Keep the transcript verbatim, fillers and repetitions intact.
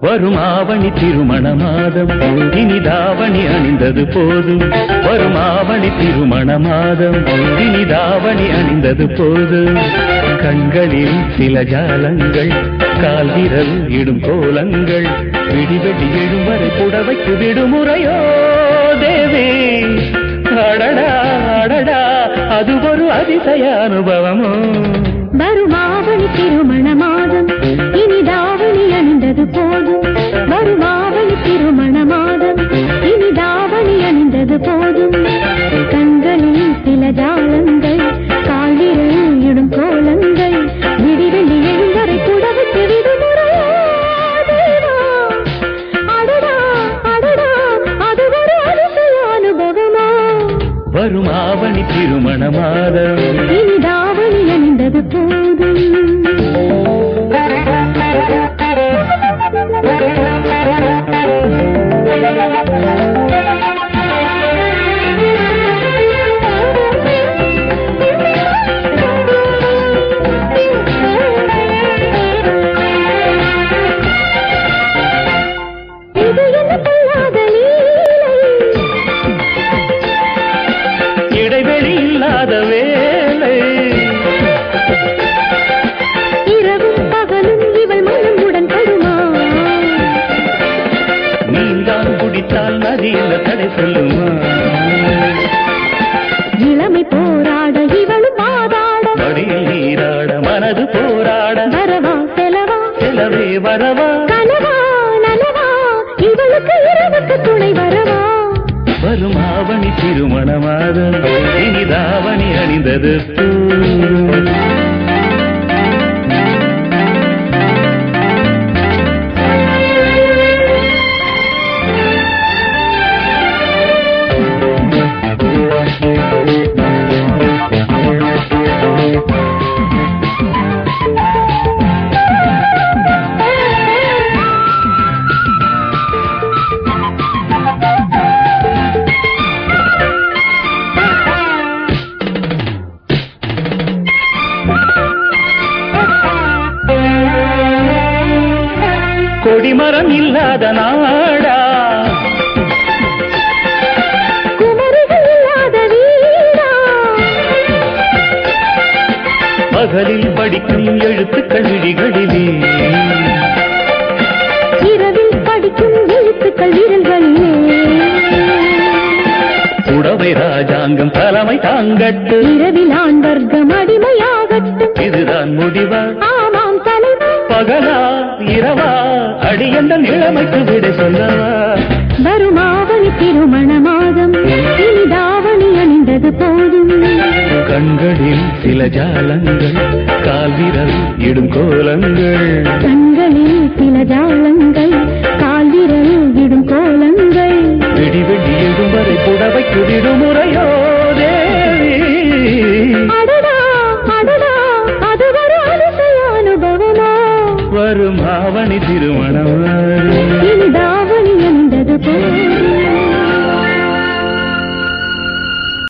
வரும் ஆவணி திருமண மாதம் இனி தாவணி அணிந்தது போதும். வரும் ஆவணி திருமண மாதம் இனி தாவணி அணிந்தது போதும். கண்களில் சில ஜாலங்கள் கால் விரல் இடும் கோலங்கள் விடிவெடி எழும் வரை புடவைக்கு விடுமுறையோ தேவே. அடடா அடடா அது ஒரு அதிசய அனுபவமோ. வரும் ஆவணி திருமண மாதம் இனி தாவணி அணிந்தது போதும். வரும் ஆவணி திருமண மாதம் இனி தாவணி அணிந்தது போதும். கண்களில் சில ஜாலங்கள் கால் விரல் இடும் கோலங்கள் விடிவெள்ளி எழுந்தரை புடவைக்கு விடுமுறையோ தேவா. அடடா அடடா அது ஒரு அதிசய அனுபவமோ. வரும் ஆவணி திருமண மாதம் இனி தாவணி அணிந்தது போதும். இடைவெளி இல்லாத வேலை இரவும் பகலும் இவள் மனம் உடன்படுமா. நீந்தான் குடித்தால் நதியில் தடை சொல்லுமா. இளமை போராட இவள் பாதாட வடியில் நீராட மனது போராட வரவா செலவா செலவே வரவா கனவா நனவா இவளுக்கு இரவுக்கு துணை வரவா. வரும் ஆவணி திருமண மாதம் இனி தாவணி அணிந்தது போதும். கொடிமரம் இல்லாத நாடா குமரிகள் இல்லாத வீடா. பகலில் படிக்கும் எழுத்துக்கள் விழிகளிலே இரவில் படிக்கும் எழுத்துக்கள் விரல்களிலே. புடவை ராஜாங்கம் தலைமை தாங்கட்டு இரவில் ஆண் வர்க்கம் அடிமையாகட்டும். இதுதான் முடிவா ஆமாம் தலைவா. பகலா இரவா அடி என்ற இளமைக்கு விட சொல்லவா. வரும் ஆவணி திருமண மாதம் இனி தாவணி அணிந்தது போதும். கண்களில் சில ஜாலங்கள் கால் விரல் இடும் கோலங்கள் கண்களில் சில ஜாலங்கள் கால் விரல் இடும் கோலங்கள் விடி வெடி இடும் வரை புடவைக்கு விடுமுறையோ தேவி. அடடா அடடா அது ஒரு அதிசய அனுபவமோ. வரும் ஆவணி திருமணமா.